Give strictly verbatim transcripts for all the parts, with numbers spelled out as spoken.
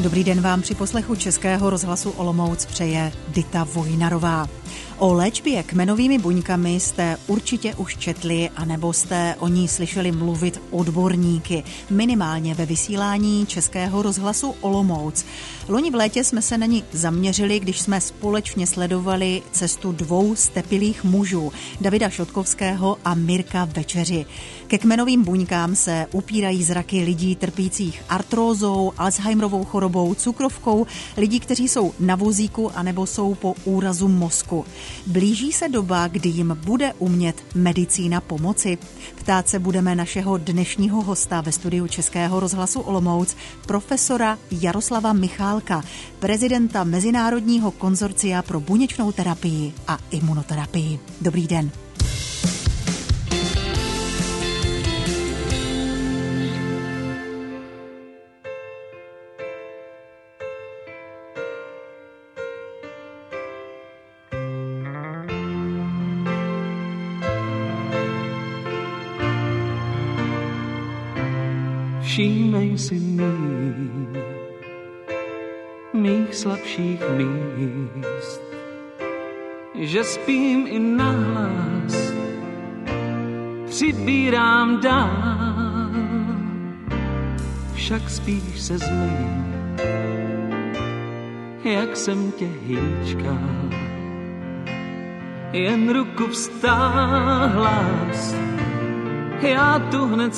Dobrý den vám při poslechu Českého rozhlasu Olomouc přeje Dita Vojnarová. O léčbě kmenovými buňkami jste určitě už četli, anebo jste o ní slyšeli mluvit odborníky, minimálně ve vysílání Českého rozhlasu Olomouc. Loni v létě jsme se na ní zaměřili, když jsme společně sledovali cestu dvou stepilých mužů, Davida Šotkovského a Mirka Večeři. Ke kmenovým buňkám se upírají zraky lidí trpících artrózou, Alzheimerovou chorobou, cukrovkou, lidí, kteří jsou na vozíku anebo jsou po úrazu mozku. Blíží se doba, kdy jim bude umět medicína pomoci? Ptát se budeme našeho dnešního hosta ve studiu Českého rozhlasu Olomouc, profesora Jaroslava Michálka, prezidenta Mezinárodního konzorcia pro buněčnou terapii a imunoterapii. Dobrý den. Všímej si mých, mých slabších míst, že spím i nahlas, přibírám dál, však spíš se zmyj, jak jsem tě hýčkal, jen ruku vztáhla, já tu hned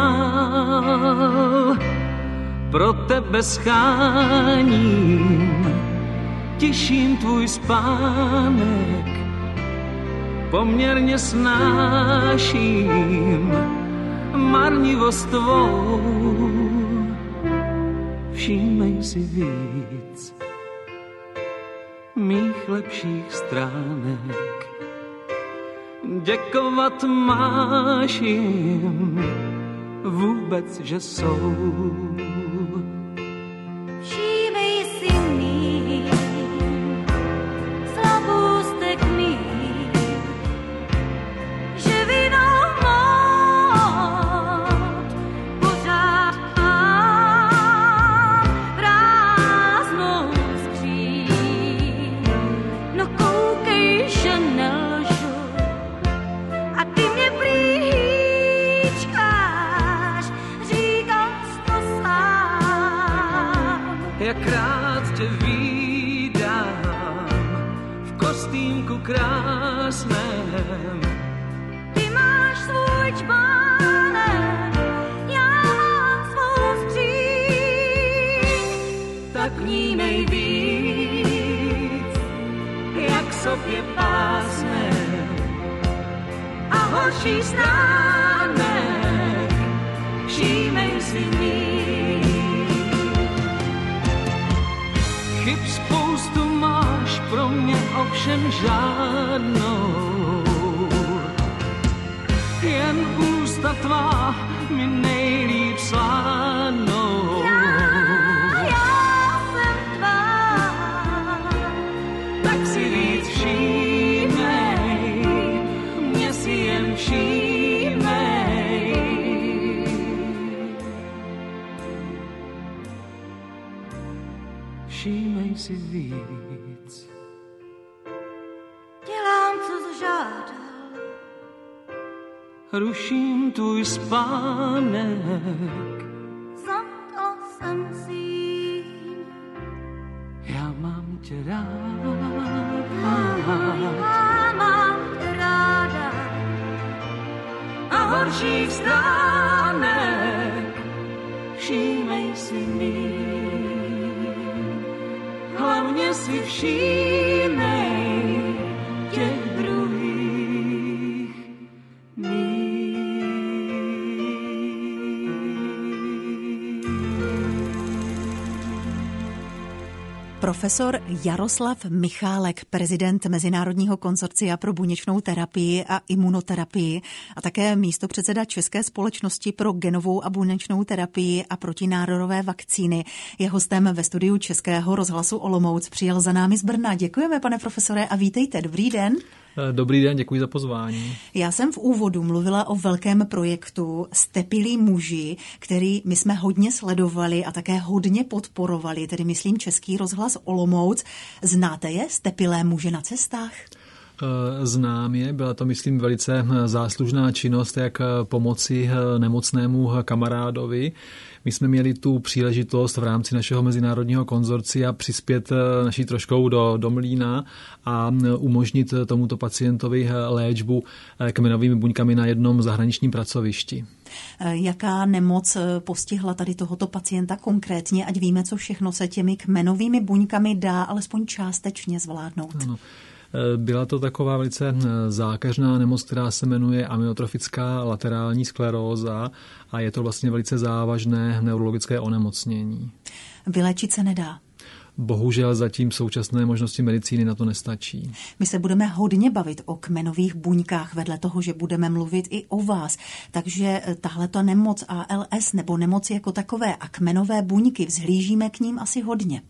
stál, pro tebe scháním, těším tvůj spánek, poměrně snáším marnivost tvou. Všímej si víc mých lepších stránek, děkovat máš jim vůbec, že jsou. Všímej si mých slabůstek mých, že vinou moc pořád mám prázdnou skříň. No koukej, že nelžu, a ty mě plíčkáš, říkal jsi to sám. Jak rád tě vídám v kostýmku krásném. Ty máš svůj čbánek, já mám svou skříň. Tak vnímej víc, jak sobě pásnem a horší stránek, všímej si mých. Chyb spoustu máš, pro mě ovšem žádnou, jen ústa tvá mi nejlíp sládnou. Já, já jsem tvá, Tak si víc všímej, mě si jen všímej. Všímej si víc. dělám, co zažádal. Ruším tvůj spánek, Zamkla jsem si, já mám tě rád. já mám tě ráda. A horších stránek, všímej si mých. Hlavně si všímej těch druhých mých. Profesor Jaroslav Michálek, prezident Mezinárodního konzorcia pro buněčnou terapii a imunoterapii a také místopředseda České společnosti pro genovou a buněčnou terapii a protinádorové vakcíny, je hostem ve studiu Českého rozhlasu Olomouc. Přijel za námi z Brna. Děkujeme, pane profesore, a vítejte. Dobrý den. Dobrý den, děkuji za pozvání. Já jsem v úvodu mluvila o velkém projektu Ztepilí muži, který my jsme hodně sledovali a také hodně podporovali, tedy myslím Český rozhlas Olomouc. Znáte je, Ztepilé muže na cestách? Znám je, byla to, myslím, velice záslužná činnost, jak pomoci nemocnému kamarádovi. My jsme měli tu příležitost v rámci našeho mezinárodního konzorcia přispět naší troškou do, do mlýna a umožnit tomuto pacientovi léčbu kmenovými buňkami na jednom zahraničním pracovišti. Jaká nemoc postihla tady tohoto pacienta konkrétně, ať víme, co všechno se těmi kmenovými buňkami dá alespoň částečně zvládnout? Ano. Byla to taková velice zákeřná nemoc, která se jmenuje amyotrofická laterální skleróza a je to vlastně velice závažné neurologické onemocnění. Vyléčit se nedá? Bohužel zatím současné možnosti medicíny na to nestačí. My se budeme hodně bavit o kmenových buňkách vedle toho, že budeme mluvit i o vás. Takže tahleto nemoc A L S nebo nemoci jako takové a kmenové buňky, vzhlížíme k ním asi hodně.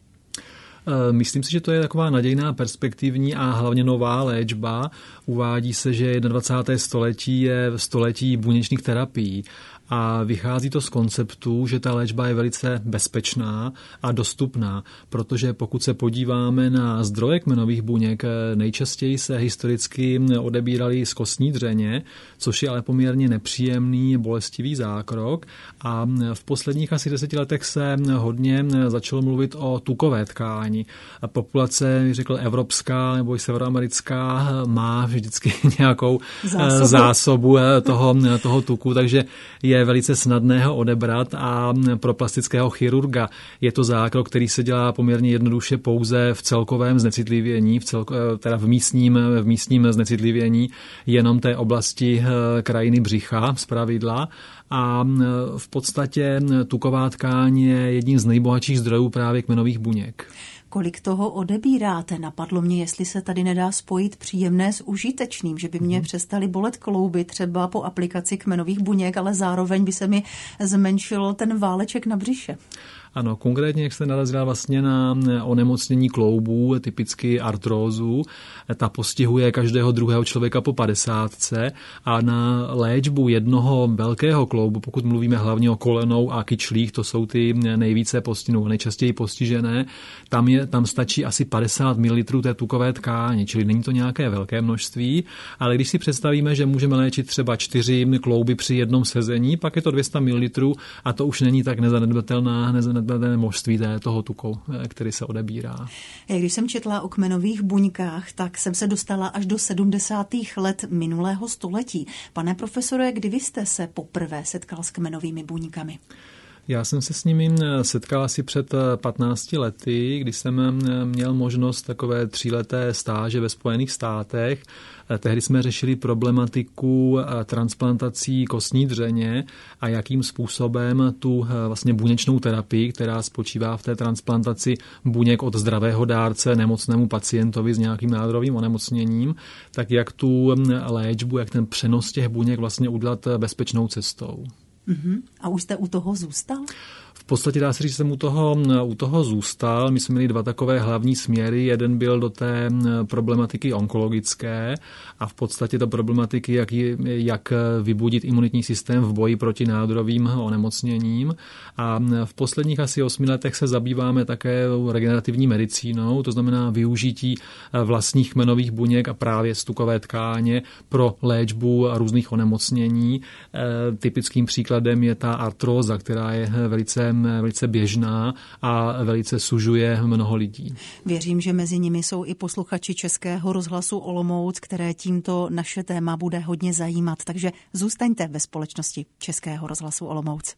Myslím si, že to je taková nadějná, perspektivní a hlavně nová léčba. Uvádí se, že dvacátého prvního století je století buněčných terapií. A vychází to z konceptu, že ta léčba je velice bezpečná a dostupná, protože pokud se podíváme na zdroje kmenových buněk, nejčastěji se historicky odebírali z kostní dřeně, což je ale poměrně nepříjemný, bolestivý zákrok. A v posledních asi deseti letech se hodně začalo mluvit o tukové tkáni. A populace, řekl evropská nebo i severoamerická, má vždycky nějakou zásobu, zásobu toho, toho tuku, takže je velice snadné ho odebrat a pro plastického chirurga je to zákrok, který se dělá poměrně jednoduše pouze v celkovém znecitlivění, v celko, teda v místním, v místním znecitlivění jenom té oblasti krajiny břicha zpravidla. A v podstatě tuková tkáň je jedním z nejbohatších zdrojů právě kmenových buněk. Kolik toho odebíráte? Napadlo mě, jestli se tady nedá spojit příjemné s užitečným, že by mě hmm. přestaly bolet klouby třeba po aplikaci kmenových buněk, ale zároveň by se mi zmenšil ten váleček na břiše. Ano, konkrétně, jak jste narazila vlastně na onemocnění kloubů, typicky artrózu, ta postihuje každého druhého člověka po padesátce a na léčbu jednoho velkého kloubu, pokud mluvíme hlavně o kolenou a kyčlích, to jsou ty nejvíce postižené, nejčastěji postižené, tam, je, tam stačí asi padesát mililitrů té tukové tkáně, čili není to nějaké velké množství, ale když si představíme, že můžeme léčit třeba čtyři klouby při jednom sezení, pak je to dvě stě mililitrů a to už není tak nezanedbatelná, nezanedbatelná množství toho tuku, který se odebírá. Když jsem četla o kmenových buňkách, tak jsem se dostala až do sedmdesátých let minulého století. Pane profesore, kdy vy jste se poprvé setkal s kmenovými buňkami? Já jsem se s nimi setkal asi před patnácti lety, kdy jsem měl možnost takové tříleté stáže ve Spojených státech. Tehdy jsme řešili problematiku transplantací kostní dřeně a jakým způsobem tu vlastně buněčnou terapii, která spočívá v té transplantaci buněk od zdravého dárce nemocnému pacientovi s nějakým nádorovým onemocněním, tak jak tu léčbu, jak ten přenos těch buněk vlastně udělat bezpečnou cestou. Uh-huh. A už jste u toho zůstal? V podstatě dá se říct, že jsem u toho, u toho zůstal. My jsme měli dva takové hlavní směry. Jeden byl do té problematiky onkologické a v podstatě do problematiky, jak, jak vybudit imunitní systém v boji proti nádorovým onemocněním. A v posledních asi osmi letech se zabýváme také regenerativní medicínou, to znamená využití vlastních kmenových buněk a právě stukové tkáně pro léčbu různých onemocnění. Typickým příkladem je ta artróza, která je velice velice běžná a velice sužuje mnoho lidí. Věřím, že mezi nimi jsou i posluchači Českého rozhlasu Olomouc, které tímto naše téma bude hodně zajímat. Takže zůstaňte ve společnosti Českého rozhlasu Olomouc.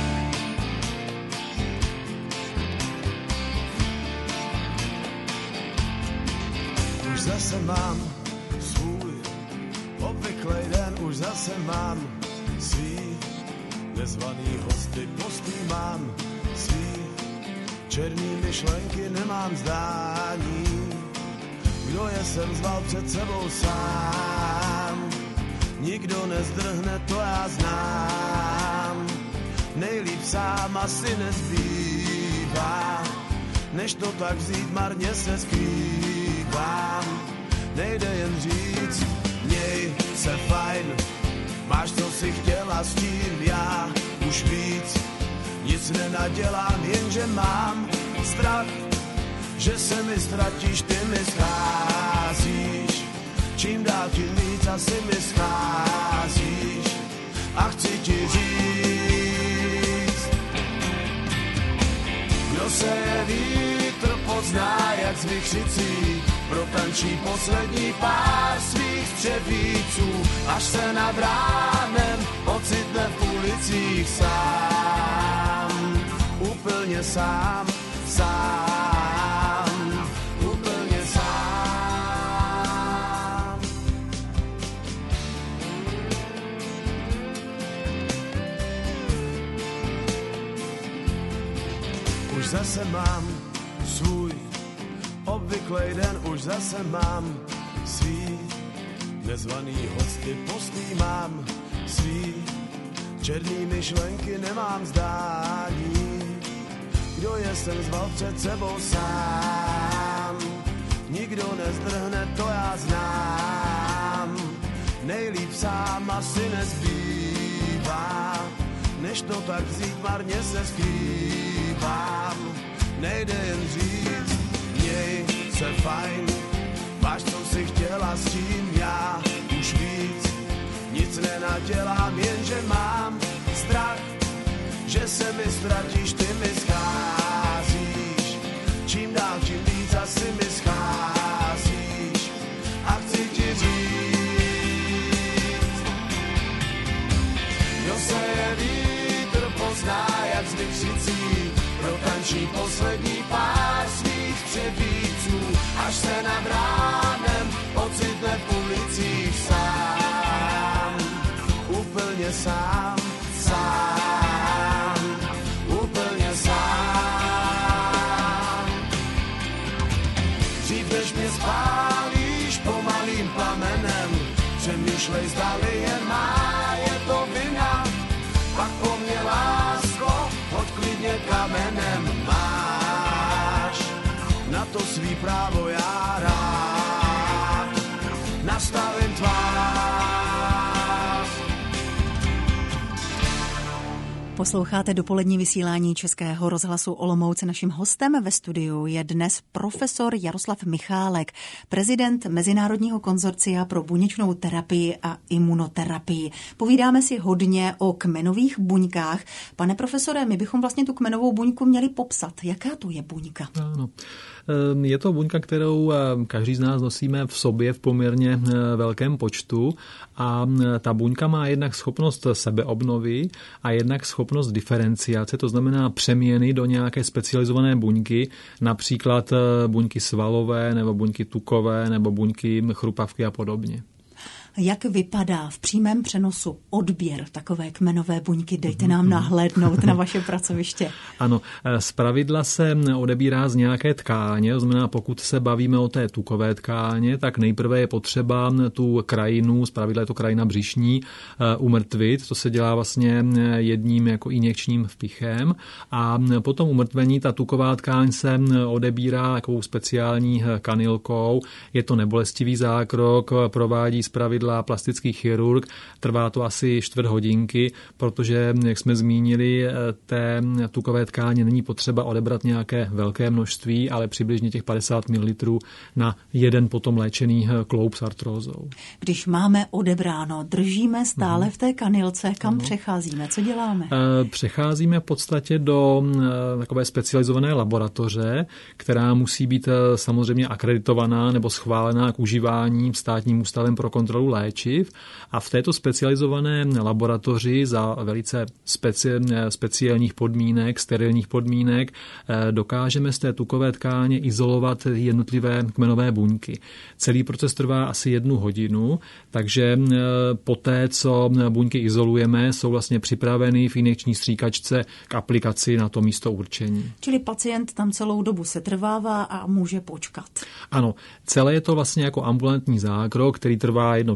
Už zase mám svůj obvyklej den, už zase mám svý nezvaný hosty, postý mám svý, černý myšlenky nemám zdání, kdo je sem zval před sebou sám, nikdo nezdrhne, to já znám, nejlíp sám asi nezbývá, než to tak vzít marně se skrývám, nejde jen říct, měj se fajn, máš co si chtěla s tím, já už víc, nic nenadělám, jenže mám strach, že se mi ztratíš, ty mi scházíš, čím dál tím víc asi mi scházíš a chci ti říct, kdo se je vítr pozná, jak z vychřicí protančí poslední pár svých střevíců, až se nad ránem ocitne v ulicích sám, úplně sám, sám, úplně sám. Už zase mám svůj obvyklej den, už zase mám svý nezvaný hosty, postý mám svý černý myšlenky, nemám zdání, kdo je jsem zval před sebou sám, nikdo nezdrhne, to já znám, nejlíp sám asi nezbývá, než to tak vzít, marně se skrývám, nejde jen říct, měj se fajn, máš co si chtěla s tím, já už víc, nic nenadělám, jenže mám strach, že se mi ztratíš, ty mi scházíš, čím dál tím víc asi mi scházíš a chci ti říct, kdo se je vítr pozná, jak z vychřicí protančí poslední pár svých střevíců, až se nad ránem ocitne v ulicích sám, úplně sám, sám, úplně sám. Dřív než mě spálíš pomalým plamenem, přemýšlej, zdali jen má, je to vina, pak po mně lásko, hoď klidně kamenem, máš na to svý právo, já rád nastavím tvář. Posloucháte dopolední vysílání Českého rozhlasu Olomouc. Naším hostem ve studiu je dnes profesor Jaroslav Michálek, prezident Mezinárodního konzorcia pro buněčnou terapii a imunoterapii. Povídáme si hodně o kmenových buňkách. Pane profesore, my bychom vlastně tu kmenovou buňku měli popsat. Jaká to je buňka? Ano. Je to buňka, kterou každý z nás nosíme v sobě v poměrně velkém počtu a ta buňka má jednak schopnost sebeobnovy a jednak schopnost diferenciace, to znamená přeměny do nějaké specializované buňky, například buňky svalové nebo buňky tukové nebo buňky chrupavky a podobně. Jak vypadá v přímém přenosu odběr takové kmenové buňky? Dejte nám nahlédnout na vaše pracoviště. Ano, zpravidla se odebírá z nějaké tkáně, to znamená, pokud se bavíme o té tukové tkáně, tak nejprve je potřeba tu krajinu, zpravidla je to krajina břišní, umrtvit. To se dělá vlastně jedním jako injekčním vpichem a potom umrtvení ta tuková tkáň se odebírá takovou speciální kanylkou. Je to nebolestivý zákrok, provádí zpravidla plastický chirurg, trvá to asi čtvrt hodinky, protože, jak jsme zmínili, té tukové tkáně není potřeba odebrat nějaké velké množství, ale přibližně těch padesát mililitrů na jeden potom léčený kloub s artrózou. Když máme odebráno, držíme stále v té kanylce, kam ano. přecházíme? Co děláme? Přecházíme v podstatě do takové specializované laboratoře, která musí být samozřejmě akreditovaná nebo schválená k užívání Státním ústavem pro kontrolu léčiv a v této specializované laboratoři za velice speci- speciálních podmínek, sterilních podmínek dokážeme z té tukové tkáně izolovat jednotlivé kmenové buňky. Celý proces trvá asi jednu hodinu, takže poté, co buňky izolujeme, jsou vlastně připraveny v injekční stříkačce k aplikaci na to místo určení. Čili pacient tam celou dobu se trvává a může počkat. Ano, celé je to vlastně jako ambulantní zákrok, který trvá jedno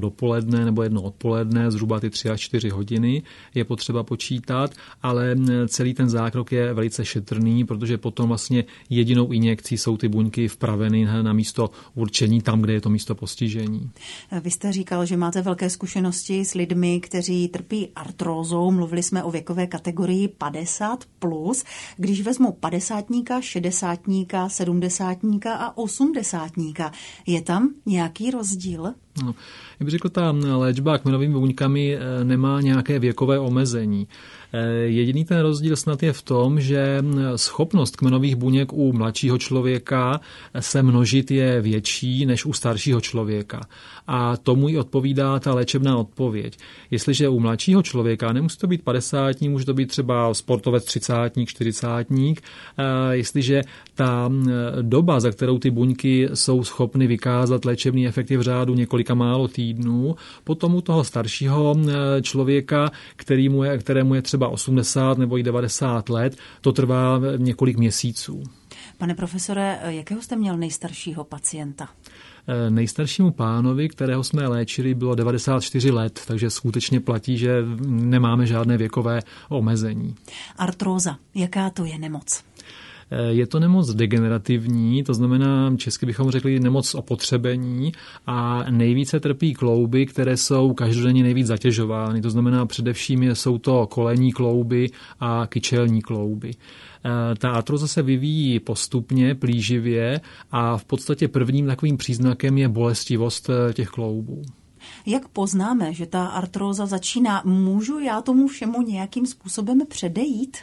dopoledne nebo jedno odpoledne, zhruba ty tři až čtyři hodiny je potřeba počítat, ale celý ten zákrok je velice šetrný, protože potom vlastně jedinou injekcí jsou ty buňky vpraveny na místo určení tam, kde je to místo postižení. Vy jste říkal, že máte velké zkušenosti s lidmi, kteří trpí artrózou. Mluvili jsme o věkové kategorii padesát plus. Když vezmu padesátníka, šedesátníka, sedmdesátníka a osmdesátníka, je tam nějaký rozdíl? No, jak bych řekl, ta léčba kmenovými buňkami nemá nějaké věkové omezení. Jediný ten rozdíl snad je v tom, že schopnost kmenových buněk u mladšího člověka se množit je větší než u staršího člověka. A tomu i odpovídá ta léčebná odpověď. Jestliže u mladšího člověka, nemusí to být padesátník, může to být třeba sportovec třicátník, čtyřicátník, jestliže ta doba, za kterou ty buňky jsou schopny vykázat léčebný efekt, je v řádu několika málo týdnů, potom u toho staršího člověka, kterému je, kterému je třeba osmdesát nebo i devadesát let, to trvá několik měsíců. Pane profesore, jakého jste měl nejstaršího pacienta? Nejstaršímu pánovi, kterého jsme léčili, bylo devadesát čtyři let, takže skutečně platí, že nemáme žádné věkové omezení. Artróza, jaká to je nemoc? Je to nemoc degenerativní, to znamená, česky bychom řekli nemoc opotřebení a nejvíce trpí klouby, které jsou každodenně nejvíc zatěžovány. To znamená především jsou to kolenní klouby a kyčelní klouby. Ta artróza se vyvíjí postupně, plíživě a v podstatě prvním takovým příznakem je bolestivost těch kloubů. Jak poznáme, že ta artróza začíná? Můžu já tomu všemu nějakým způsobem předejít?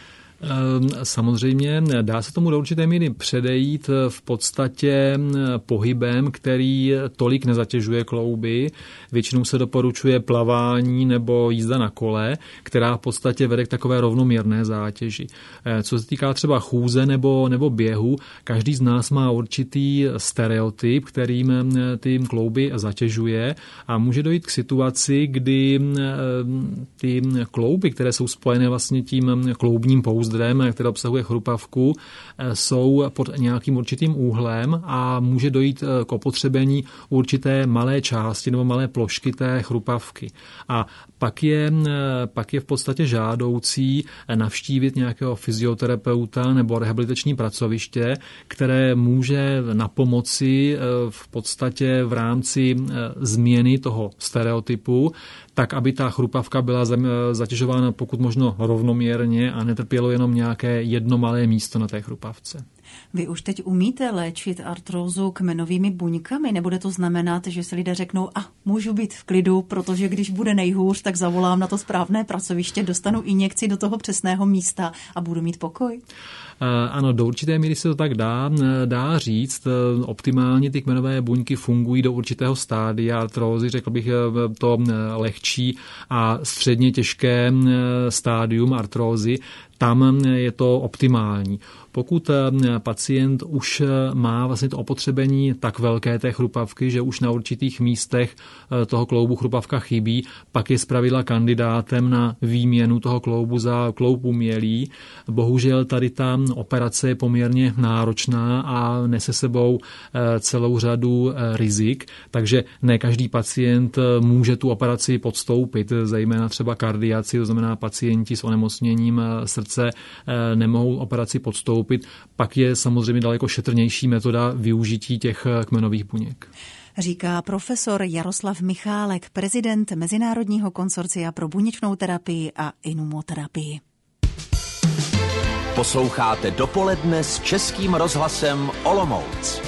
Samozřejmě dá se tomu do určité míry předejít v podstatě pohybem, který tolik nezatěžuje klouby. Většinou se doporučuje plavání nebo jízda na kole, která v podstatě vede k takové rovnoměrné zátěži. Co se týká třeba chůze nebo, nebo běhu, každý z nás má určitý stereotyp, kterým ty klouby zatěžuje a může dojít k situaci, kdy ty klouby, které jsou spojené vlastně tím kloubním pouzdrem, které obsahuje chrupavku, jsou pod nějakým určitým úhlem a může dojít k opotřebení určité malé části nebo malé plošky té chrupavky. A pak je, pak je v podstatě žádoucí navštívit nějakého fyzioterapeuta nebo rehabilitační pracoviště, které může napomoci v podstatě v rámci změny toho stereotypu, tak aby ta chrupavka byla zatěžována pokud možno rovnoměrně a netrpělo jenom nějaké jedno malé místo na té chrupavce. Vy už teď umíte léčit artrózu kmenovými buňkami? Nebude to znamenat, že si lidé řeknou, a můžu být v klidu, protože když bude nejhůř, tak zavolám na to správné pracoviště, dostanu injekci do toho přesného místa a budu mít pokoj? Ano, do určité míry se to tak dá, dá říct. Optimálně ty kmenové buňky fungují do určitého stádia artrózy, řekl bych to lehčí a středně těžké stádium artrózy. Tam je to optimální. Pokud pacient už má vlastně to opotřebení tak velké té chrupavky, že už na určitých místech toho kloubu chrupavka chybí, pak je zpravidla kandidátem na výměnu toho kloubu za kloub umělý. Bohužel tady ta operace je poměrně náročná a nese sebou celou řadu rizik, takže ne každý pacient může tu operaci podstoupit, zejména třeba kardiaci, to znamená pacienti s onemocněním srdce nemohou operaci podstoupit. Pak je samozřejmě daleko šetrnější metoda využití těch kmenových buněk. Říká profesor Jaroslav Michálek, prezident Mezinárodního konsorcia pro buněčnou terapii a imunoterapii. Posloucháte Dopoledne s Českým rozhlasem Olomouc.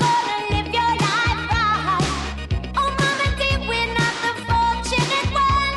When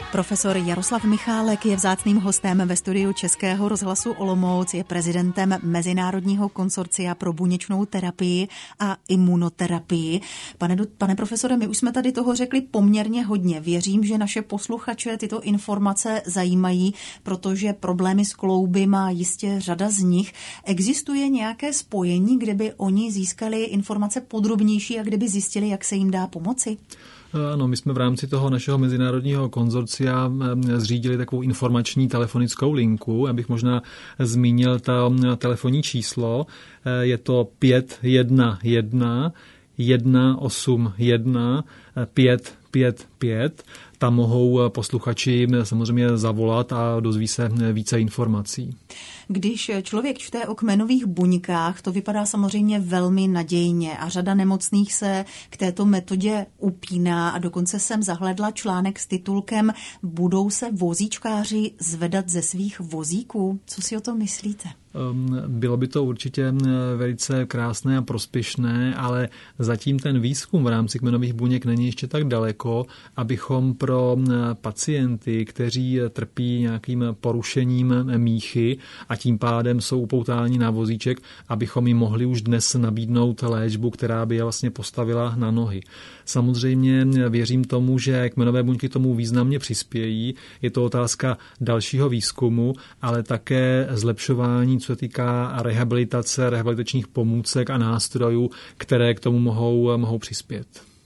Profesor Jaroslav Michálek je vzácným hostem ve studiu Českého rozhlasu Olomouc, je prezidentem Mezinárodního konsorcia pro buněčnou terapii a imunoterapii. Pane, pane profesore, my už jsme tady toho řekli poměrně hodně. Věřím, že naše posluchače tyto informace zajímají, protože problémy s klouby má jistě řada z nich. Existuje nějaké spojení, kde by oni získali informace podrobnější a kde by zjistili, jak se jim dá pomoci? Ano, my jsme v rámci toho našeho mezinárodního konzorcia zřídili takovou informační telefonickou linku. Já bych možná zmínil to telefonní číslo. Je to pět jedna jedna jedna osm jedna pět pět pět. Tam mohou posluchači samozřejmě zavolat a dozví se více informací. Když člověk čte o kmenových buňkách, to vypadá samozřejmě velmi nadějně a řada nemocných se k této metodě upíná a dokonce jsem zahledla článek s titulkem Budou se vozíčkáři zvedat ze svých vozíků? Co si o tom myslíte? Bylo by to určitě velice krásné a prospěšné, ale zatím ten výzkum v rámci kmenových buněk není ještě tak daleko, abychom pro pacienty, kteří trpí nějakým porušením míchy a tím pádem jsou upoutáni na vozíček, abychom jim mohli už dnes nabídnout léčbu, která by je vlastně postavila na nohy. Samozřejmě věřím tomu, že kmenové buňky tomu významně přispějí. Je to otázka dalšího výzkumu, ale také zlepšování, co se týká rehabilitace, rehabilitačních pomůcek a nástrojů, které k tomu mohou, mohou přispět.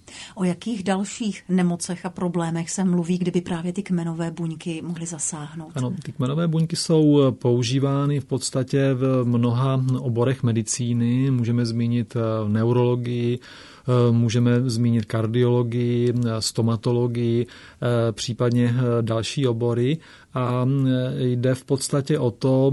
O jakých dalších nemocech a problémech se mluví, kdyby právě ty kmenové buňky mohly zasáhnout? Ano, ty kmenové buňky jsou používány v podstatě v mnoha oborech medicíny. Můžeme zmínit neurologii, můžeme zmínit kardiologii, stomatologii, případně další obory. A jde v podstatě o to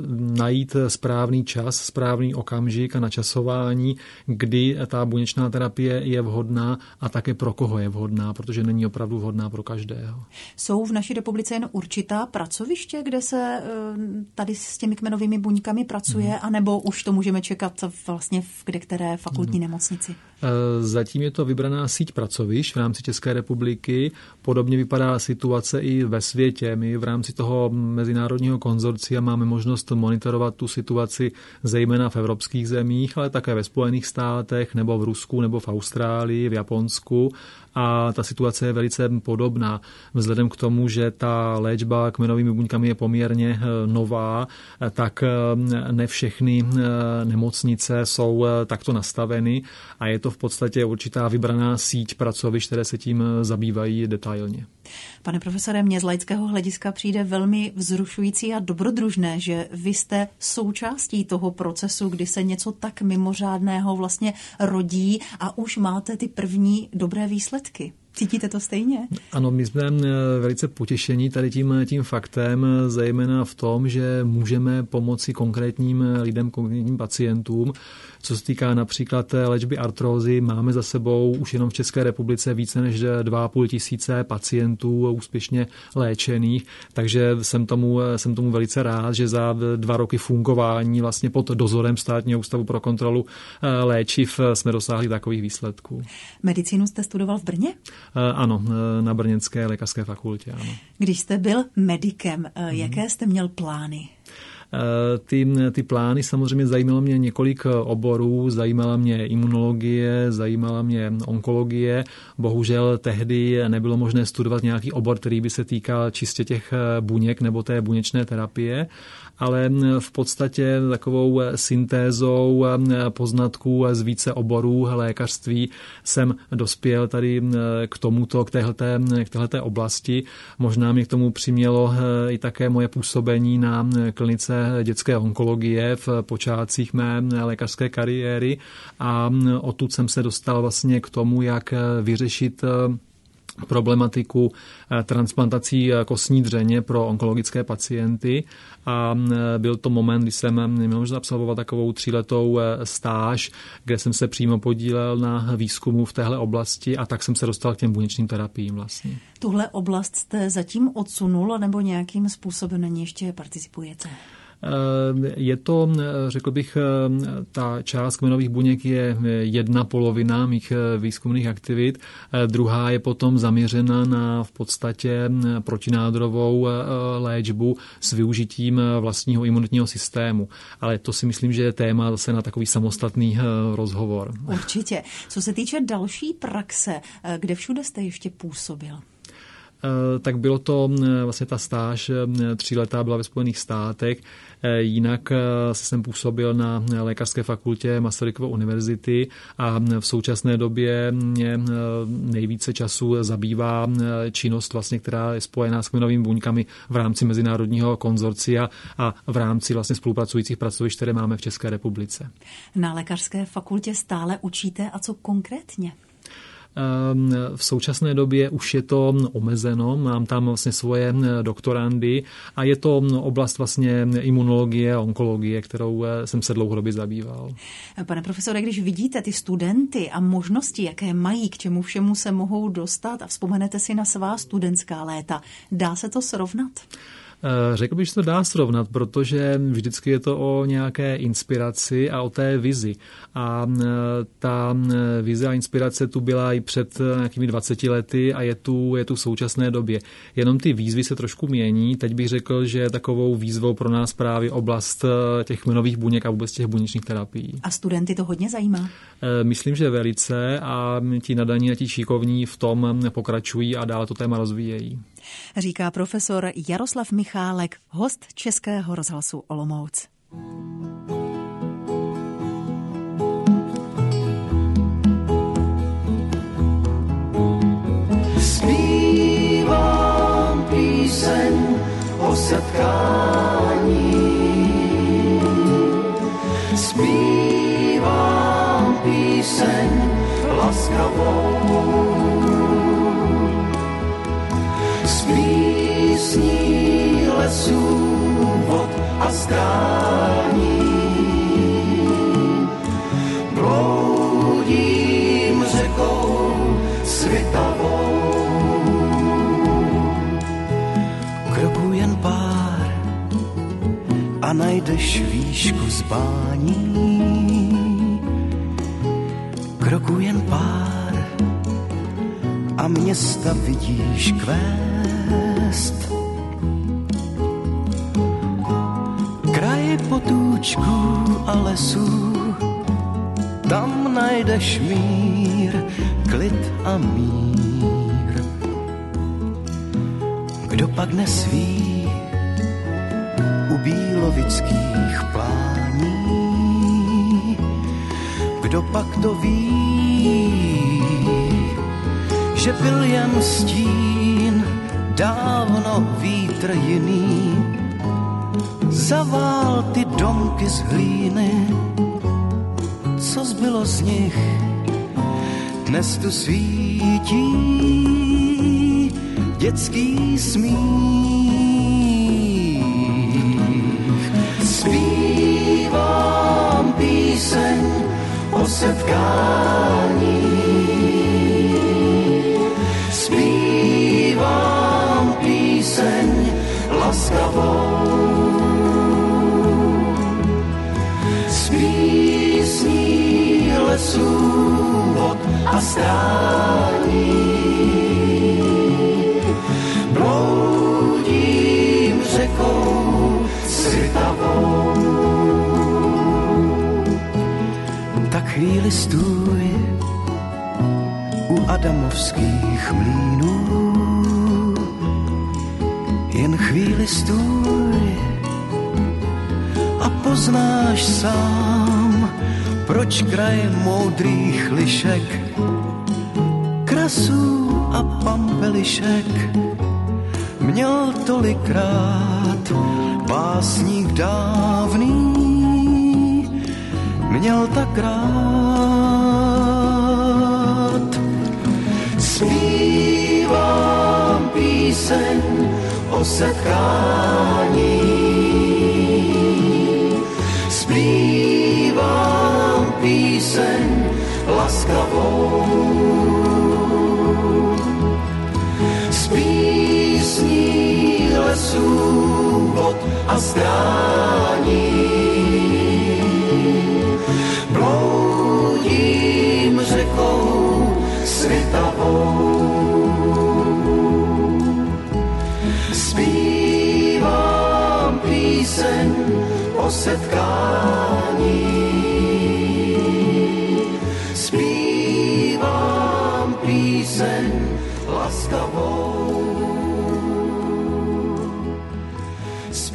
najít správný čas, správný okamžik a načasování, kdy ta buněčná terapie je vhodná a také pro koho je vhodná, protože není opravdu vhodná pro každého. Jsou v naší republice jen určitá pracoviště, kde se tady s těmi kmenovými buňkami pracuje, hmm. anebo už to můžeme čekat vlastně v kde které fakultní hmm. nemocnici? Zatím je to vybraná síť pracovišť v rámci České republiky. Podobně vypadá situace i ve světě. My v rámci toho mezinárodního konzorcia máme možnost monitorovat tu situaci zejména v evropských zemích, ale také ve Spojených státech, nebo v Rusku, nebo v Austrálii, v Japonsku. A ta situace je velice podobná. Vzhledem k tomu, že ta léčba kmenovými buňkami je poměrně nová, tak ne všechny nemocnice jsou takto nastaveny a je to v podstatě určitá vybraná síť pracovišť, které se tím zabývají detailně. Pane profesore, mně z laického hlediska přijde velmi vzrušující a dobrodružné, že vy jste součástí toho procesu, kdy se něco tak mimořádného vlastně rodí a už máte ty první dobré výsledky. Cítíte to stejně? Ano, my jsme velice potěšení tady tím, tím faktem, zejména v tom, že můžeme pomoci konkrétním lidem, konkrétním pacientům. Co se týká například léčby artrózy, máme za sebou už jenom v České republice více než dva a půl tisíce pacientů úspěšně léčených, takže jsem tomu, jsem tomu velice rád, že za dva roky fungování vlastně pod dozorem Státního ústavu pro kontrolu léčiv jsme dosáhli takových výsledků. Medicínu jste studoval v Brně? Ano, na Brněnské lékařské fakultě, ano. Když jste byl medikem, jaké jste měl plány? Ty, ty plány samozřejmě zajímalo mě několik oborů, zajímala mě imunologie, zajímala mě onkologie. Bohužel tehdy nebylo možné studovat nějaký obor, který by se týkal čistě těch buněk nebo té buněčné terapie, ale v podstatě takovou syntézou poznatků z více oborů lékařství jsem dospěl tady k tomuto, k téhleté, k téhleté oblasti. Možná mě k tomu přimělo i také moje působení na klinice dětské onkologie v počátcích mé lékařské kariéry a odtud jsem se dostal vlastně k tomu, jak vyřešit problematiku transplantací kostní dřeně pro onkologické pacienty a byl to moment, kdy jsem měl možnost absolvovat takovou tříletou stáž, kde jsem se přímo podílel na výzkumu v téhle oblasti a tak jsem se dostal k těm buněčným terapiím vlastně. Tuhle oblast jste zatím odsunul nebo nějakým způsobem na ní ještě participujete? Je to, řekl bych, ta část kmenových buněk je jedna polovina mých výzkumných aktivit, druhá je potom zaměřena na v podstatě protinádorovou léčbu s využitím vlastního imunitního systému. Ale to si myslím, že je téma zase na takový samostatný rozhovor. Určitě. Co se týče další praxe, kde všude jste ještě působil? Tak bylo to vlastně ta stáž tříletá byla ve Spojených státech. Jinak jsem působil na lékařské fakultě Masarykovy univerzity a v současné době mě nejvíce času zabývá činnost, vlastně, která je spojená s kmenovými buňkami v rámci mezinárodního konzorcia a v rámci vlastně spolupracujících pracovišť, které máme v České republice. Na lékařské fakultě stále učíte a co konkrétně? V současné době už je to omezeno, mám tam vlastně svoje doktorandy a je to oblast vlastně imunologie a onkologie, kterou jsem se dlouhodobě zabýval. Pane profesore, když vidíte ty studenty a možnosti, jaké mají, k čemu všemu se mohou dostat a vzpomenete si na svá studentská léta, dá se to srovnat? Řekl bych, že to dá srovnat, protože vždycky je to o nějaké inspiraci a o té vizi. A ta vize a inspirace tu byla i před nějakými dvaceti lety a je tu, je tu v současné době. Jenom ty výzvy se trošku mění. Teď bych řekl, že je takovou výzvou pro nás právě oblast těch kmenových buněk a vůbec těch buněčných terapií. A studenty to hodně zajímá? Myslím, že velice a ti nadaní a ti šikovní v tom pokračují a dále to téma rozvíjejí. Říká profesor Jaroslav Michálek, host Českého rozhlasu Olomouc. Zpívám píseň o setkání. Zpívám píseň laskavou. Z písní lesů, vod a strání bloudím řekou svitavou. Kroků jen pár a najdeš výšku zbání. Kroků jen pár a města vidíš kvést. Kraj potůčků a lesů, tam najdeš mír, klid a mír. Kdo pak nesví u bílovických plání, kdo pak to ví, že byl jen stín, dávno vítr jiný zavál ty domky z hlíny. Co zbylo z nich, dnes tu svítí dětský smích. Zpívám píseň o setkání. Zpívám píseň laskavou. Z písní lesů, vod a strání bloudím řekou svitavou. Tak chvíli stůj u adamovských mlýnů, jen chvíli stůj a poznáš sám, proč kraj moudrých lišek, krasů a pampelišek měl tolikrát básník dávný, měl tak rád. Zpívám píseň o setkání. Zpívám píseň laskavou. Z písní lesů, průvod a zdrání. Bloudím řekou svitavou, zpívám píseň o setkání. Zpívám píseň laskavou, z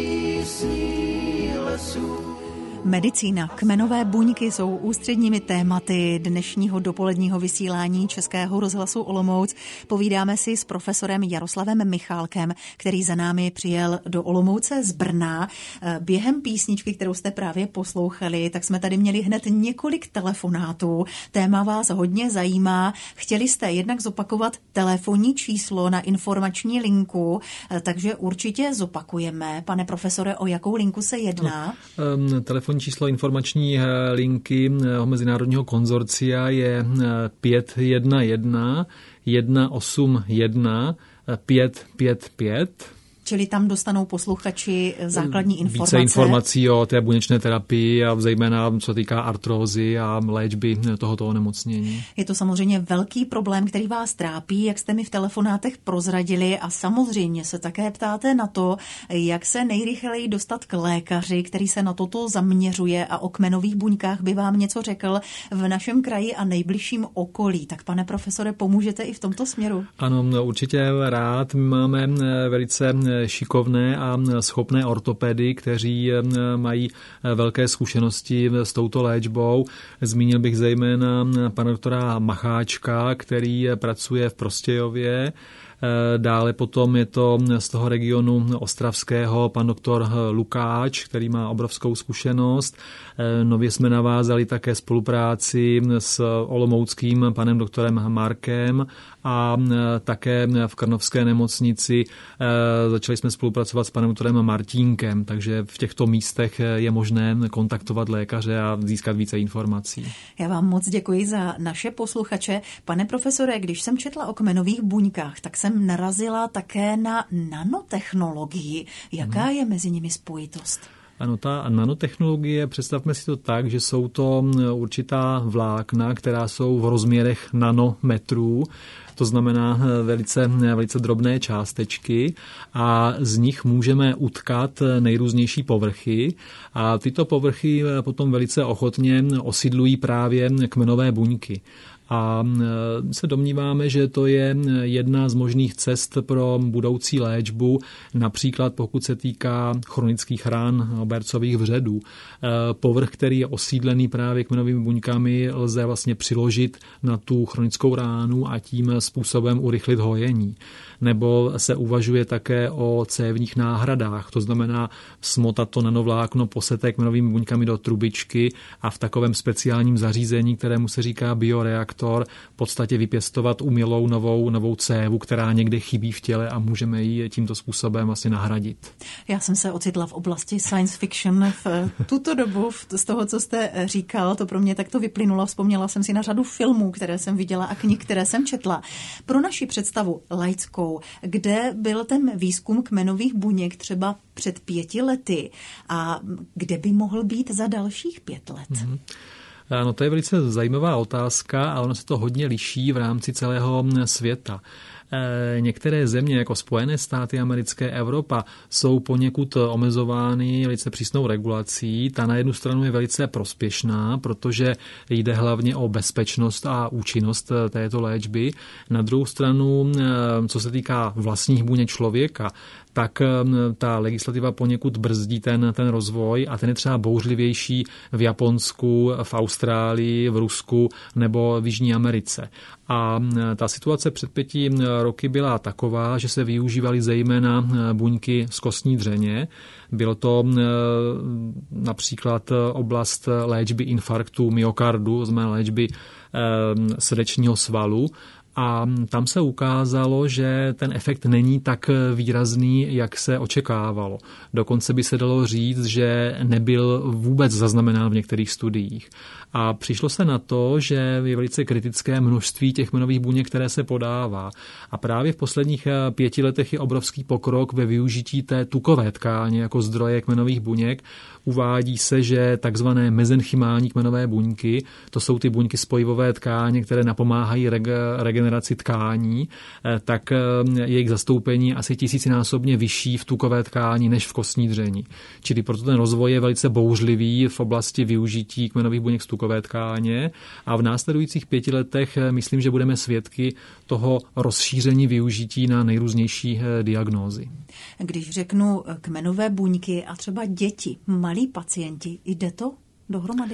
písní lesů. Medicína, kmenové buňky jsou ústředními tématy dnešního dopoledního vysílání Českého rozhlasu Olomouc. Povídáme si s profesorem Jaroslavem Michálkem, který za námi přijel do Olomouce z Brna. Během písničky, kterou jste právě poslouchali, tak jsme tady měli hned několik telefonátů. Téma vás hodně zajímá. Chtěli jste jednak zopakovat telefonní číslo na informační linku, takže určitě zopakujeme. Pane profesore, o jakou linku se jedná? No, um, telefonní číslo informační linky Mezinárodního konzorcia je pět jedna jedna jedna osm jedna pět pět pět. Čili tam dostanou posluchači základní informace. Více informací o té buněčné terapii a zejména co týká artrózy a léčby tohoto onemocnění. Je to samozřejmě velký problém, který vás trápí, jak jste mi v telefonátech prozradili, a samozřejmě se také ptáte na to, jak se nejrychleji dostat k lékaři, který se na toto zaměřuje a o kmenových buňkách by vám něco řekl v našem kraji a nejbližším okolí. Tak pane profesore, pomůžete i v tomto směru? Ano, určitě rád. My máme velice šikovné a schopné ortopedy, kteří mají velké zkušenosti s touto léčbou. Zmínil bych zejména pana doktora Macháčka, který pracuje v Prostějově. Dále potom je to z toho regionu ostravského pan doktor Lukáč, který má obrovskou zkušenost. Nově jsme navázali také spolupráci s olomouckým panem doktorem Markem a také v Krnovské nemocnici začali jsme spolupracovat s panem doktorem Martínkem, takže v těchto místech je možné kontaktovat lékaře a získat více informací. Já vám moc děkuji za naše posluchače. Pane profesore, když jsem četla o kmenových buňkách, tak jsem narazila také na nanotechnologii. Jaká je mezi nimi spojitost? Ano, ta nanotechnologie, představme si to tak, že jsou to určitá vlákna, která jsou v rozměrech nanometrů, to znamená velice, velice drobné částečky, a z nich můžeme utkat nejrůznější povrchy a tyto povrchy potom velice ochotně osidlují právě kmenové buňky. A se domníváme, že to je jedna z možných cest pro budoucí léčbu, například pokud se týká chronických ran bercových vředů. Povrch, který je osídlený právě kmenovými buňkami, lze vlastně přiložit na tu chronickou ránu a tím způsobem urychlit hojení. Nebo se uvažuje také o cévních náhradách, to znamená smotat to nanovlákno poseté kmenovými buňkami do trubičky a v takovém speciálním zařízení, kterému se říká bioreaktor, v podstatě vypěstovat umělou novou, novou cévu, která někde chybí v těle a můžeme ji tímto způsobem vlastně nahradit. Já jsem se ocitla v oblasti science fiction v tuto dobu, z toho, co jste říkal, to pro mě takto vyplynulo. Vzpomněla jsem si na řadu filmů, které jsem viděla a knih, které jsem četla. Pro naši představu laickou, kde byl ten výzkum kmenových buněk třeba před pěti lety a kde by mohl být za dalších pět let? Mm-hmm. No, to je velice zajímavá otázka a ono se to hodně liší v rámci celého světa. Některé země, jako Spojené státy americké, Evropa, jsou poněkud omezovány velice přísnou regulací. Ta na jednu stranu je velice prospěšná, protože jde hlavně o bezpečnost a účinnost této léčby. Na druhou stranu, co se týká vlastních buněk člověka, tak ta legislativa poněkud brzdí ten, ten rozvoj a ten je třeba bouřlivější v Japonsku, v Austrálii, v Rusku nebo v Jižní Americe. A ta situace před pěti roky byla taková, že se využívaly zejména buňky z kostní dřeně. Bylo to například oblast léčby infarktu myokardu, znamená léčby srdečního svalu. A tam se ukázalo, že ten efekt není tak výrazný, jak se očekávalo. Dokonce by se dalo říct, že nebyl vůbec zaznamenán v některých studiích. A přišlo se na to, že je velice kritické množství těch kmenových buněk, které se podává. A právě v posledních pěti letech je obrovský pokrok ve využití té tukové tkáně jako zdroje kmenových buněk. Uvádí se, že takzvané mezenchymální kmenové buňky, to jsou ty buňky spojivové tkáně, které napomáhají regeneraci tkání, tak jejich zastoupení asi tisícinásobně vyšší v tukové tkáni než v kostní dřeni. Čili proto ten rozvoj je velice bouřlivý v oblasti využití kmenových buněk z tukové tkáně a v následujících pěti letech myslím, že budeme svědky toho rozšíření využití na nejrůznější diagnózy. Když řeknu kmenové buňky a třeba děti, malí pacienti, jde to dohromady?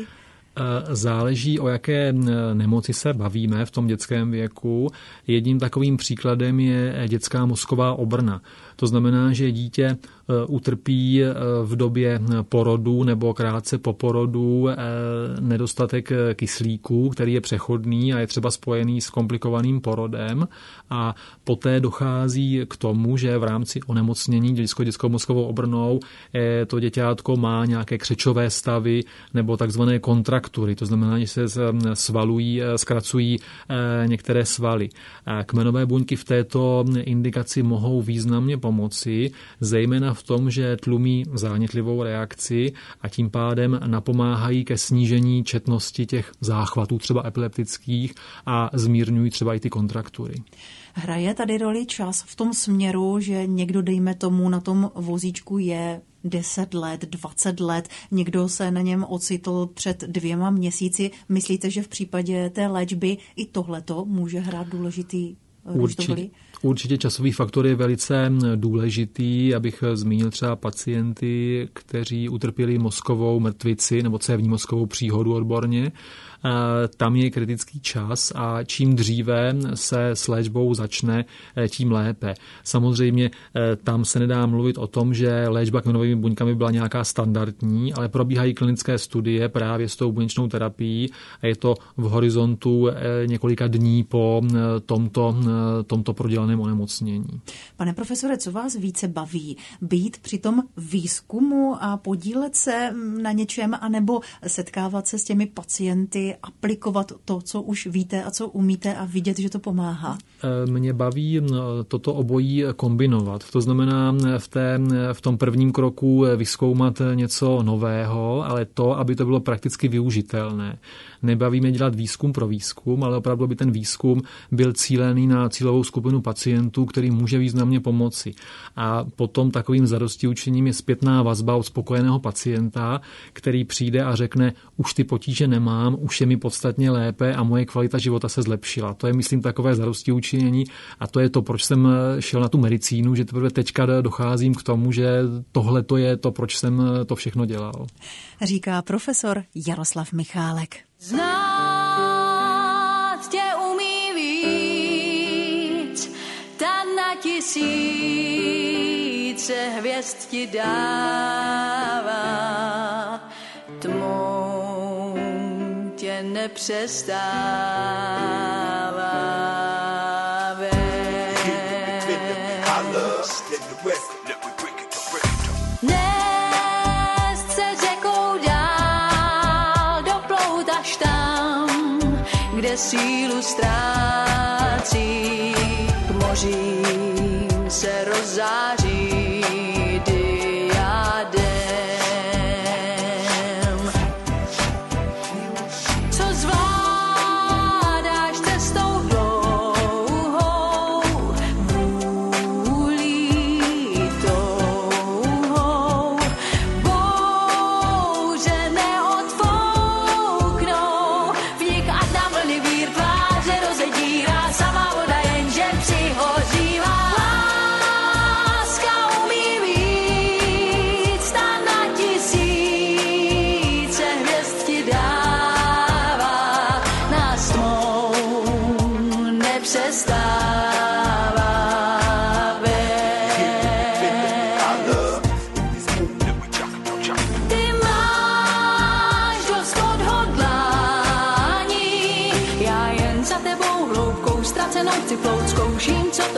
Záleží, o jaké nemoci se bavíme v tom dětském věku. Jedním takovým příkladem je dětská mozková obrna. To znamená, že dítě utrpí v době porodu nebo krátce po porodu nedostatek kyslíku, který je přechodný a je třeba spojený s komplikovaným porodem a poté dochází k tomu, že v rámci onemocnění dětskou mozkovou obrnou to děťátko má nějaké křečové stavy nebo takzvané kontraktury. To znamená, že se svalují, zkracují některé svaly. Kmenové buňky v této indikaci mohou významně pomoci, zejména v tom, že tlumí zánětlivou reakci a tím pádem napomáhají ke snížení četnosti těch záchvatů, třeba epileptických, a zmírňují třeba i ty kontraktury. Hraje tady roli čas v tom směru, že někdo, dejme tomu, na tom vozíčku je deset let, dvacet let, někdo se na něm ocitl před dvěma měsíci. Myslíte, že v případě té léčby i tohleto může hrát důležitý Určitě, určitě časový faktor je velice důležitý, abych zmínil třeba pacienty, kteří utrpěli mozkovou mrtvici nebo cévní mozkovou příhodu odborně. Tam je kritický čas a čím dříve se s léčbou začne, tím lépe. Samozřejmě tam se nedá mluvit o tom, že léčba kmenovými buňkami byla nějaká standardní, ale probíhají klinické studie právě s tou buněčnou terapií a je to v horizontu několika dní po tomto, tomto prodělaném onemocnění. Pane profesore, co vás více baví? Být při tom výzkumu a podílet se na něčem, anebo setkávat se s těmi pacienty, aplikovat to, co už víte a co umíte a vidět, že to pomáhá? Mě baví toto obojí kombinovat. To znamená v, té, v tom prvním kroku vyzkoumat něco nového, ale to, aby to bylo prakticky využitelné. Nebaví mě dělat výzkum pro výzkum, ale opravdu by ten výzkum byl cílený na cílovou skupinu pacientů, který může významně pomoci. A potom takovým zadostiučiněním je zpětná vazba od spokojeného pacienta, který přijde a řekne, už ty potíže nemám, už je mi podstatně lépe a moje kvalita života se zlepšila. To je, myslím, takové zadostiučinění a to je to, proč jsem šel na tu medicínu, že teprve teďka docházím k tomu, že tohle to je to, proč jsem to všechno dělal. Říká profesor Jaroslav Michálek. Znát tě umí víc, ta na tisíce hvězd ti dává, tmou tě nepřestává vést. Nést se řekou dál, doplout až tam, kde sílu ztrácí, k mořím se rozzáří diadem. Co zvládáš cestou dlouhou, vůlí touhou, bouře neodfouknou, v nich ať nám vlny vír tváře rozedírá, sama voda jenže přihořívá.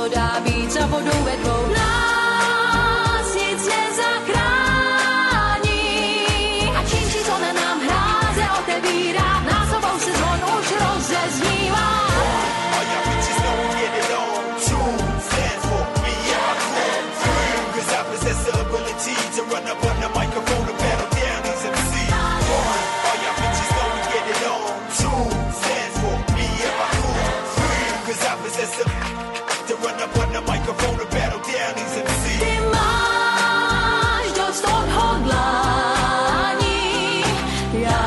co dá být za vodou ve dvou. Nás nic nezachrání a čím či co na nám hráze otevírá, nás obou se zvon už rozeznívá. All y'all bitches know we get it on. Two stands for me and my crew. Cause I possess the ability to run up on the microphone and battle down these M Cs. One, all y'all bitches know we get it on. Two stands for me and my crew. Cause I possess the to run up on the microphone and battle down these M Cs. Ty máš dost odhodlání, já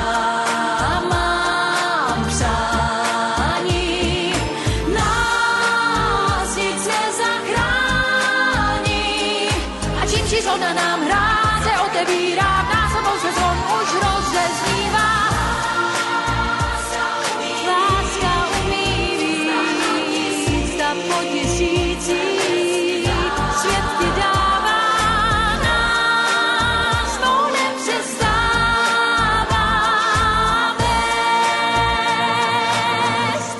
mám přání. Nás nic nezachrání a čím či zóna nám hráze otevírá, nás obou se zvon už rozeznívá. Láska umí víc, ta potěšící svět ti dává, nás mou nepřestává vést.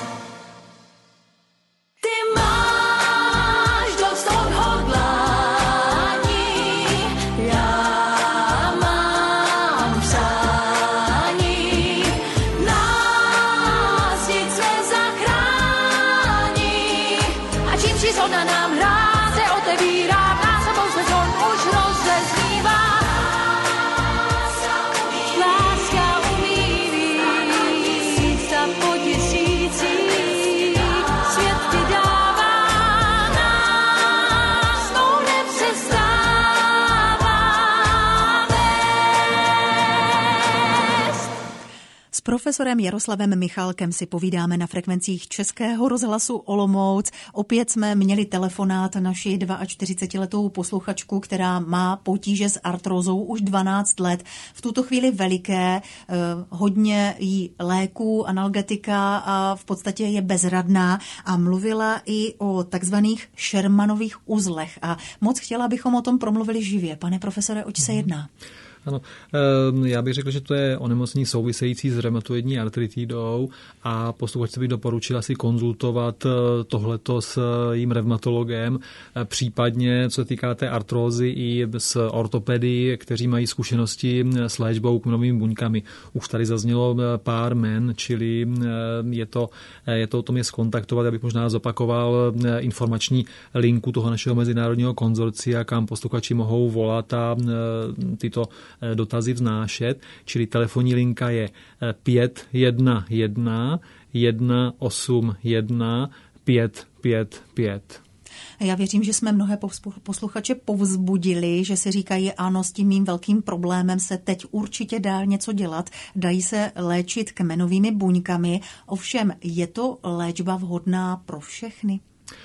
Ty máš dost odhodlání, já mám přání. Nás nic nezachrání a čím či zóna nám hráze otevírá, nás obou se zvon už rozeznívá. Láska umí víc, ta potěšící svět ti dává, nás mou nepřestává vést. S profesorem Jaroslavem Michálkem si povídáme na frekvencích Českého rozhlasu Olomouc. Opět jsme měli telefonát naši čtyřicetiletou posluchačku, která má potíže s artrózou už dvanáct let. V tuto chvíli veliké, eh, hodně jí léků, analgetika a v podstatě je bezradná a mluvila i o takzvaných Shermanových uzlech. A moc chtěla, abychom o tom promluvili živě. Pane profesore, oč se jedná? Ano, já bych řekl, že to je onemocnění související s reumatoidní artritidou a posluchačce bych doporučila si konzultovat tohleto s jím revmatologem, případně, co se týká té artrózy, i s ortopedy, kteří mají zkušenosti s léčbou kmenovými buňkami. Už tady zaznělo pár men, čili je to, je to o tom je skontaktovat, abych možná zopakoval informační linku toho našeho mezinárodního konzorcia, kam posluchači mohou volat a tyto dotazy vznášet, čili telefonní linka je pět jedna jedna jedna osm jedna pět pět pět. Já věřím, že jsme mnohé posluchače povzbudili, že si říkají, ano, s tím mým velkým problémem se teď určitě dá něco dělat, dají se léčit kmenovými buňkami, ovšem je to léčba vhodná pro všechny?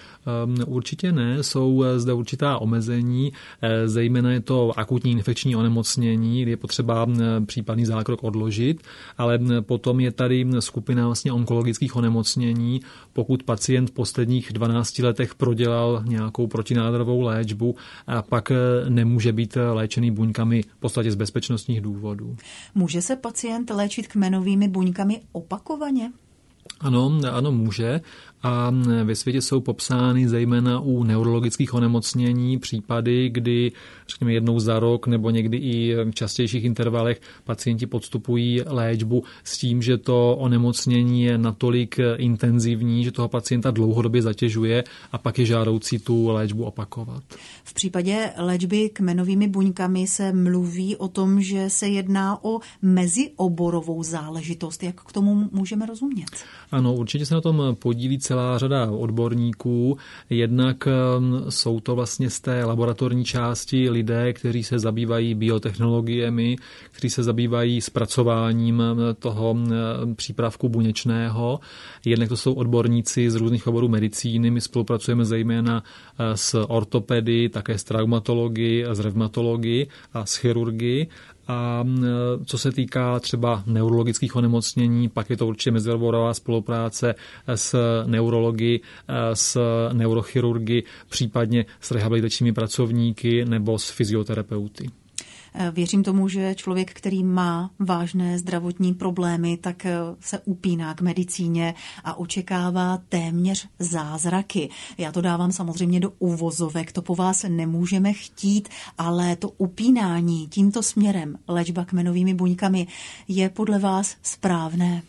Určitě ne, jsou zde určitá omezení, zejména je to akutní infekční onemocnění, kdy je potřeba případný zákrok odložit, ale potom je tady skupina vlastně onkologických onemocnění. Pokud pacient v posledních dvanácti letech prodělal nějakou protinádorovou léčbu, pak nemůže být léčený buňkami v podstatě z bezpečnostních důvodů. Může se pacient léčit kmenovými buňkami opakovaně? Ano, ano, může. A ve světě jsou popsány zejména u neurologických onemocnění případy, kdy řekněme jednou za rok nebo někdy i v častějších intervalech pacienti podstupují léčbu s tím, že to onemocnění je natolik intenzivní, že toho pacienta dlouhodobě zatěžuje a pak je žádoucí tu léčbu opakovat. V případě léčby kmenovými buňkami se mluví o tom, že se jedná o mezioborovou záležitost. Jak k tomu můžeme rozumět? Ano, určitě se na tom podílí celá řada odborníků. Jednak jsou to vlastně z té laboratorní části lidé, kteří se zabývají biotechnologiemi, kteří se zabývají zpracováním toho přípravku buněčného. Jednak to jsou odborníci z různých oborů medicíny. My spolupracujeme zejména s ortopedy, také s traumatology, s revmatology a s chirurgy. A co se týká třeba neurologických onemocnění, pak je to určitě mezioborová spolupráce s neurology, s neurochirurgy, případně s rehabilitačními pracovníky nebo s fyzioterapeuty. Věřím tomu, že člověk, který má vážné zdravotní problémy, tak se upíná k medicíně a očekává téměř zázraky. Já to dávám samozřejmě do uvozovek, to po vás nemůžeme chtít, ale to upínání tímto směrem, léčba kmenovými buňkami, je podle vás správné?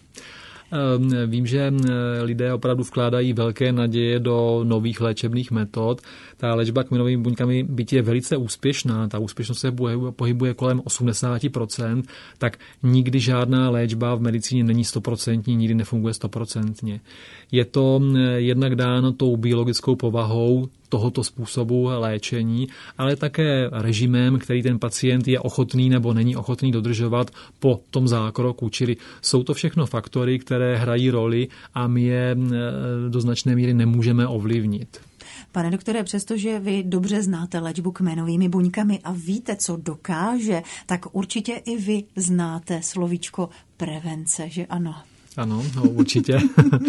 Vím, že lidé opravdu vkládají velké naděje do nových léčebných metod. Ta léčba kmenovými buňkami, byť je velice úspěšná, ta úspěšnost se pohybuje kolem osmdesát procent, tak nikdy žádná léčba v medicíně není stoprocentní, nikdy nefunguje stoprocentně. Je to jednak dáno tou biologickou povahou tohoto způsobu léčení, ale také režimem, který ten pacient je ochotný nebo není ochotný dodržovat po tom zákroku. Čili jsou to všechno faktory, které hrají roli a my je do značné míry nemůžeme ovlivnit. Pane doktore, přestože vy dobře znáte léčbu kmenovými buňkami a víte, co dokáže, tak určitě i vy znáte slovíčko prevence, že ano? Ano, no, určitě.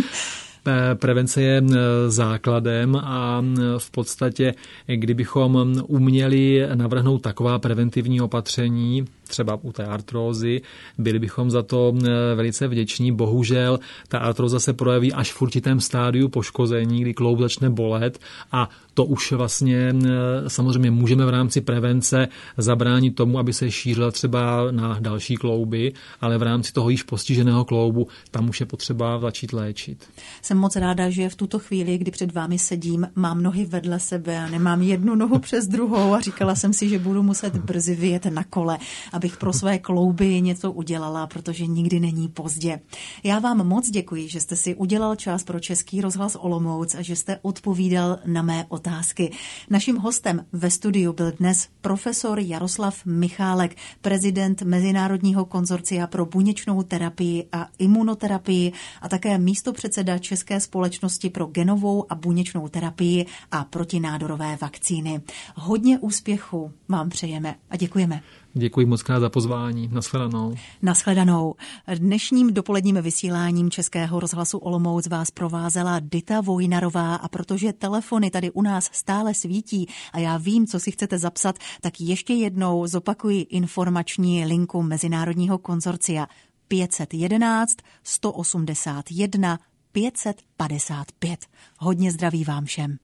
Prevence je základem a v podstatě, kdybychom uměli navrhnout taková preventivní opatření, třeba u té artrózy, byli bychom za to velice vděční. Bohužel ta artróza se projeví až v určitém stádiu poškození, kdy kloub začne bolet a to už vlastně samozřejmě můžeme v rámci prevence zabránit tomu, aby se šířila třeba na další klouby, ale v rámci toho již postiženého kloubu tam už je potřeba začít léčit. Jsem moc ráda, že v tuto chvíli, kdy před vámi sedím, mám nohy vedle sebe a nemám jednu nohu přes druhou a říkala jsem si, že budu muset brzy vyjet na kole, abych pro své klouby něco udělala, protože nikdy není pozdě. Já vám moc děkuji, že jste si udělal čas pro Český rozhlas Olomouc a že jste odpovídal na mé otázky. Naším hostem ve studiu byl dnes profesor Jaroslav Michálek, prezident Mezinárodního konzorcia pro buněčnou terapii a imunoterapii a také místopředseda České společnosti pro genovou a buněčnou terapii a protinádorové vakcíny. Hodně úspěchu vám přejeme a děkujeme. Děkuji moc krát za pozvání. Nashledanou. Nashledanou. Dnešním dopoledním vysíláním Českého rozhlasu Olomouc vás provázela Dita Vojnarová a protože telefony tady u nás stále svítí a já vím, co si chcete zapsat, tak ještě jednou zopakuji informační linku Mezinárodního konzorcia pět set jedenáct sto osmdesát jedna pět set padesát pět. Hodně zdraví vám všem.